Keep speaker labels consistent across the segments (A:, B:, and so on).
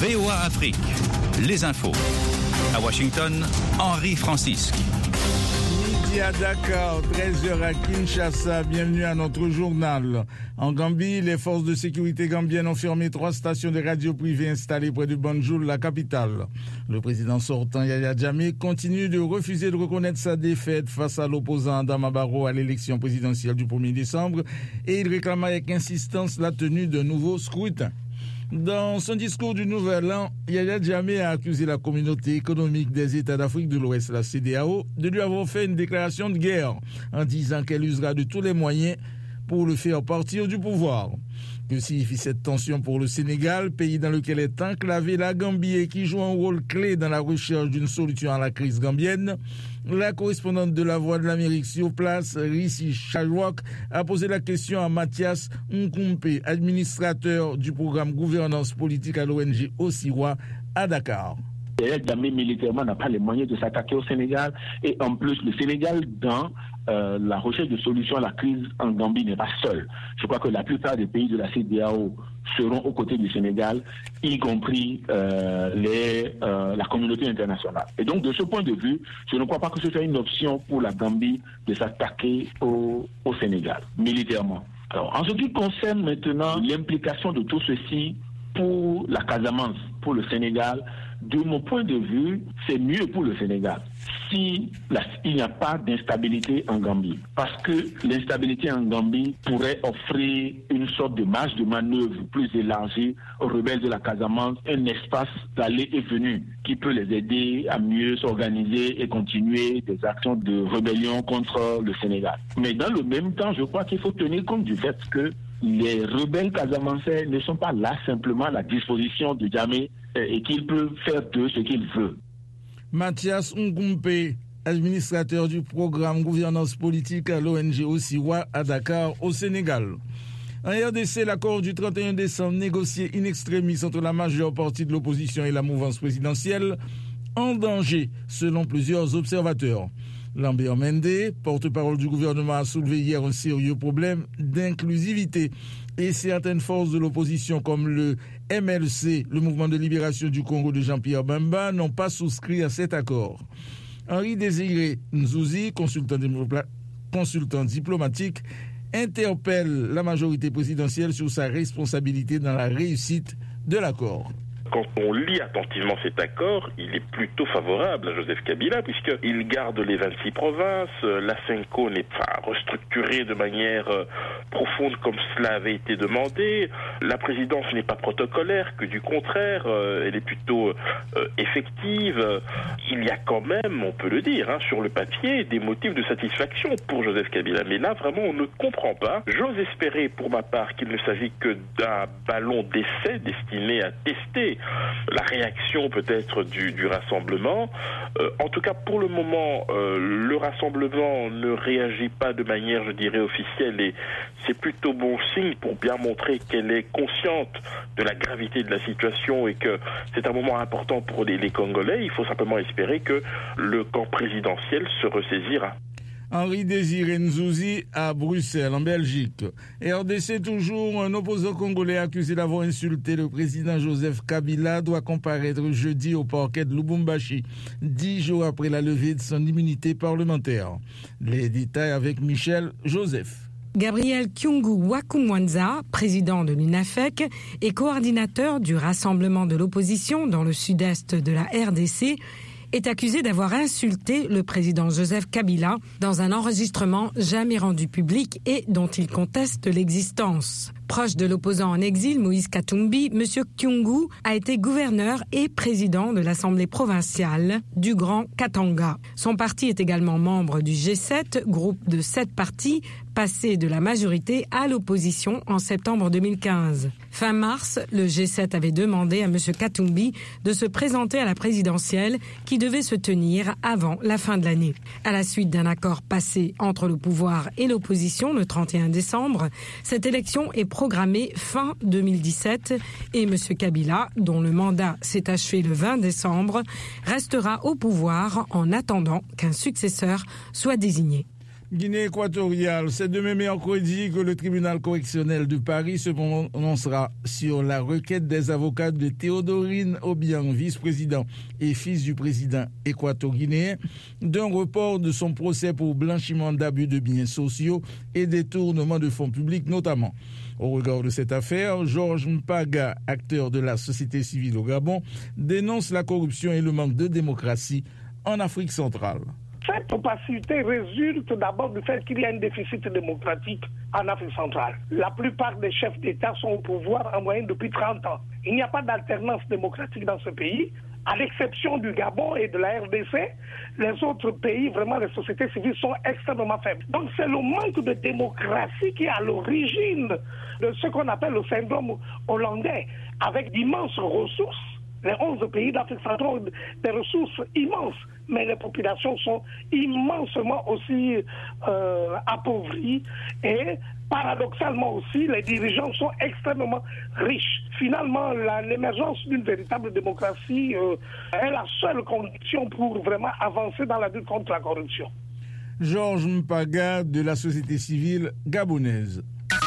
A: VOA Afrique, les infos. À Washington, Henri Francisque.
B: Midi à Dakar, 13h à Kinshasa, bienvenue à notre journal. En Gambie, les forces de sécurité gambiennes ont fermé 3 stations de radio privées installées près de Banjul, la capitale. Le président sortant Yaya Jammeh continue de refuser de reconnaître sa défaite face à l'opposant Adama Barrow à l'élection présidentielle du 1er décembre et il réclame avec insistance la tenue d'un nouveau scrutin. Dans son discours du Nouvel An, Yaya Jammeh a accusé la communauté économique des États d'Afrique de l'Ouest, la CEDEAO, de lui avoir fait une déclaration de guerre en disant qu'elle usera de tous les moyens pour le faire partir du pouvoir. Que signifie cette tension pour le Sénégal, pays dans lequel est enclavée la Gambie et qui joue un rôle clé dans la recherche d'une solution à la crise gambienne? La correspondante de La Voix de l'Amérique sur place, Rissi Chajwak, a posé la question à Mathias Nkumpe, administrateur du programme Gouvernance politique à l'ONG Osiwa à Dakar.
C: Yaya Jammeh militairement n'a pas les moyens de s'attaquer au Sénégal et en plus le Sénégal dans la recherche de solutions à la crise en Gambie n'est pas seul. Je crois que la plupart des pays de la CEDEAO seront aux côtés du Sénégal, y compris la communauté internationale. Et donc de ce point de vue, je ne crois pas que ce soit une option pour la Gambie de s'attaquer au Sénégal militairement. Alors en ce qui concerne maintenant l'implication de tout ceci pour la Casamance, pour le Sénégal, de mon point de vue, c'est mieux pour le Sénégal s'il n'y a pas d'instabilité en Gambie. Parce que l'instabilité en Gambie pourrait offrir une sorte de marge de manœuvre plus élargie aux rebelles de la Casamance, un espace d'aller et venue qui peut les aider à mieux s'organiser et continuer des actions de rébellion contre le Sénégal. Mais dans le même temps, je crois qu'il faut tenir compte du fait que les rebelles casamançais ne sont pas là simplement à la disposition de Jammeh et qu'il peut faire d'eux ce qu'il veut.
B: Mathias Nkumpe, administrateur du programme Gouvernance politique à l'ONG Osiwa à Dakar, au Sénégal. En RDC, l'accord du 31 décembre négocié in extremis entre la majeure partie de l'opposition et la mouvance présidentielle en danger, selon plusieurs observateurs. Lambert Mende, porte-parole du gouvernement, a soulevé hier un sérieux problème d'inclusivité et certaines forces de l'opposition comme le MLC, le Mouvement de libération du Congo de Jean-Pierre Bemba, n'ont pas souscrit à cet accord. Henri Désiré Nzouzi, consultant diplomatique, interpelle la majorité présidentielle sur sa responsabilité dans la réussite de l'accord.
D: Quand on lit attentivement cet accord, il est plutôt favorable à Joseph Kabila puisqu'il garde les 26 provinces, la CENCO n'est pas restructurée de manière profonde comme cela avait été demandé, la présidence n'est pas protocolaire, que du contraire, elle est plutôt effective. Il y a quand même, on peut le dire, sur le papier, des motifs de satisfaction pour Joseph Kabila. Mais là, vraiment, on ne comprend pas. J'ose espérer, pour ma part, qu'il ne s'agit que d'un ballon d'essai destiné à tester la réaction peut-être du rassemblement. En tout cas, pour le moment, le rassemblement ne réagit pas de manière, je dirais, officielle et c'est plutôt bon signe pour bien montrer qu'elle est consciente de la gravité de la situation et que c'est un moment important pour les Congolais. Il faut simplement espérer que le camp présidentiel se ressaisira.
B: Henri Désiré Nzouzi à Bruxelles, en Belgique. RDC toujours, un opposant congolais accusé d'avoir insulté le président Joseph Kabila doit comparaître jeudi au parquet de Lubumbashi, 10 jours après la levée de son immunité parlementaire. Les détails avec Michel Joseph.
E: Gabriel Kyungu Wakumwanza, président de l'UNAFEC et coordinateur du Rassemblement de l'opposition dans le sud-est de la RDC, est accusé d'avoir insulté le président Joseph Kabila dans un enregistrement jamais rendu public et dont il conteste l'existence. Proche de l'opposant en exil, Moïse Katumbi, M. Kyungu a été gouverneur et président de l'Assemblée provinciale du Grand Katanga. Son parti est également membre du G7, groupe de 7 partis, passé de la majorité à l'opposition en septembre 2015. Fin mars, le G7 avait demandé à M. Katumbi de se présenter à la présidentielle qui devait se tenir avant la fin de l'année. À la suite d'un accord passé entre le pouvoir et l'opposition le 31 décembre, cette élection est programmée fin 2017 et M. Kabila, dont le mandat s'est achevé le 20 décembre, restera au pouvoir en attendant qu'un successeur soit désigné.
B: Guinée équatoriale, c'est demain mercredi que le tribunal correctionnel de Paris se prononcera sur la requête des avocats de Théodorine Obiang, vice-président et fils du président équato-guinéen, d'un report de son procès pour blanchiment d'abus de biens sociaux et détournement de fonds publics notamment. Au regard de cette affaire, Georges Mpaga, acteur de la société civile au Gabon, dénonce la corruption et le manque de démocratie en Afrique centrale.
F: Cette opacité résulte d'abord du fait qu'il y a un déficit démocratique en Afrique centrale. La plupart des chefs d'État sont au pouvoir en moyenne depuis 30 ans. Il n'y a pas d'alternance démocratique dans ce pays. À l'exception du Gabon et de la RDC, les autres pays, vraiment, les sociétés civiles sont extrêmement faibles. Donc c'est le manque de démocratie qui est à l'origine de ce qu'on appelle le syndrome hollandais, avec d'immenses ressources. Les 11 pays d'Afrique centrale ont des ressources immenses, mais les populations sont immensement aussi appauvries et paradoxalement aussi, les dirigeants sont extrêmement riches. Finalement, l'émergence d'une véritable démocratie est la seule condition pour vraiment avancer dans la lutte contre la corruption.
B: Georges Mpaga de la société civile gabonaise.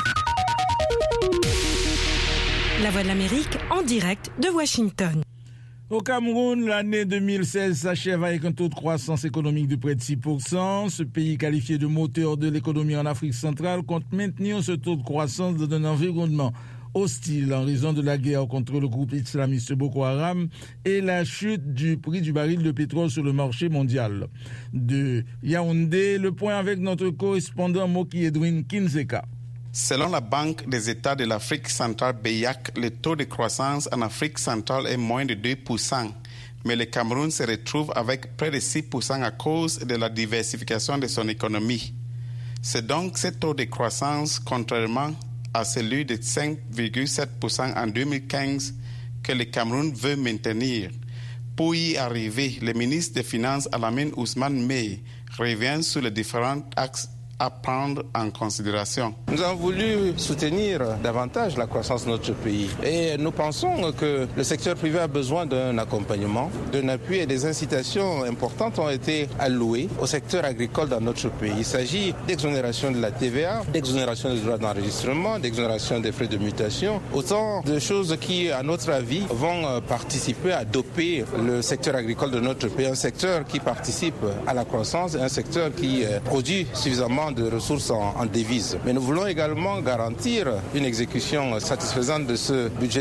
E: La Voix de l'Amérique en direct de Washington.
B: Au Cameroun, l'année 2016 s'achève avec un taux de croissance économique de près de 6%. Ce pays qualifié de moteur de l'économie en Afrique centrale compte maintenir ce taux de croissance dans un environnement hostile en raison de la guerre contre le groupe islamiste Boko Haram et la chute du prix du baril de pétrole sur le marché mondial. De Yaoundé, le point avec notre correspondant Moki Edwin Kinzeka.
G: Selon la Banque des États de l'Afrique centrale BEAC, le taux de croissance en Afrique centrale est moins de 2%, mais le Cameroun se retrouve avec près de 6% à cause de la diversification de son économie. C'est donc ce taux de croissance, contrairement à celui de 5,7% en 2015, que le Cameroun veut maintenir. Pour y arriver, le ministre des Finances Alamine Ousmane Mey revient sur les différents axes à prendre en considération.
H: Nous avons voulu soutenir davantage la croissance de notre pays et nous pensons que le secteur privé a besoin d'un accompagnement, d'un appui et des incitations importantes ont été allouées au secteur agricole dans notre pays. Il s'agit d'exonération de la TVA, d'exonération des droits d'enregistrement, d'exonération des frais de mutation, autant de choses qui, à notre avis, vont participer à doper le secteur agricole de notre pays, un secteur qui participe à la croissance et un secteur qui produit suffisamment de ressources en devises. Mais nous voulons également garantir une exécution satisfaisante de ce budget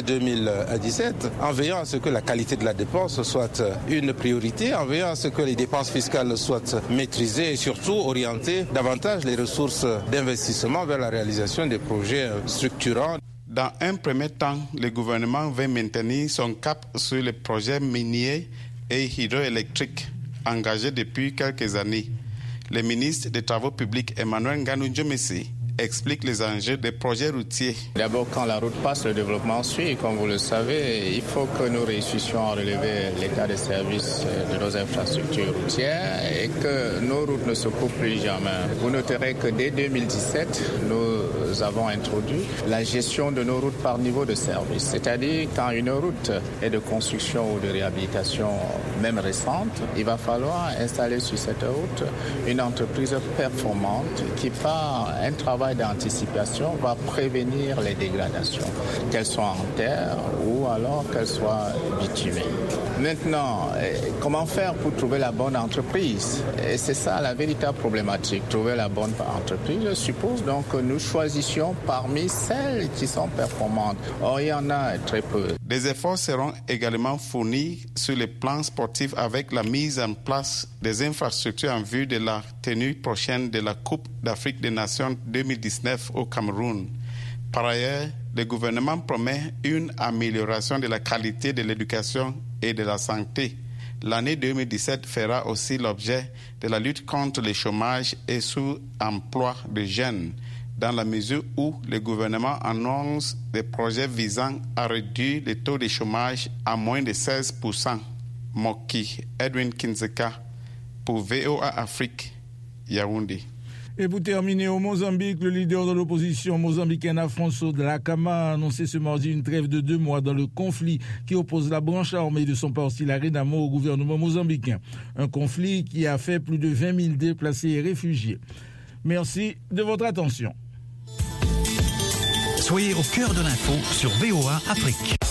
H: 2017 en veillant à ce que la qualité de la dépense soit une priorité, en veillant à ce que les dépenses fiscales soient maîtrisées et surtout orienter davantage les ressources d'investissement vers la réalisation des projets structurants.
G: Dans un premier temps, le gouvernement veut maintenir son cap sur les projets miniers et hydroélectriques engagés depuis quelques années. Le ministre des Travaux publics Emmanuel Nganou-Djomessi explique les enjeux des projets routiers.
I: D'abord, quand la route passe, le développement suit. Comme vous le savez, il faut que nous réussissions à relever l'état de service de nos infrastructures routières et que nos routes ne se coupent plus jamais. Vous noterez que dès 2017, nous avons introduit la gestion de nos routes par niveau de service. C'est-à-dire, quand une route est de construction ou de réhabilitation, même récente, il va falloir installer sur cette route une entreprise performante qui, par un travail d'anticipation, va prévenir les dégradations, qu'elles soient en terre ou alors qu'elles soient bitumées. Maintenant, comment faire pour trouver la bonne entreprise? Et c'est ça la véritable problématique. Trouver la bonne entreprise, je suppose donc que nous choisissions parmi celles qui sont performantes. Or, il y en a très peu.
G: Des efforts seront également fournis sur le plan sportif avec la mise en place des infrastructures en vue de la tenue prochaine de la Coupe d'Afrique des Nations 2019 au Cameroun. Par ailleurs, le gouvernement promet une amélioration de la qualité de l'éducation et de la santé. L'année 2017 fera aussi l'objet de la lutte contre le chômage et sous-emploi des jeunes, dans la mesure où le gouvernement annonce des projets visant à réduire le taux de chômage à moins de 16%. Moki Edwin Kinzeka pour VOA Afrique, Yaoundé.
B: Et pour terminer, au Mozambique, le leader de l'opposition mozambicaine Afonso Dhlakama a annoncé ce mardi une trêve de 2 mois dans le conflit qui oppose la branche armée de son parti, la Renamo, au gouvernement mozambicain. Un conflit qui a fait plus de 20 000 déplacés et réfugiés. Merci de votre attention.
A: Soyez au cœur de l'info sur VOA Afrique.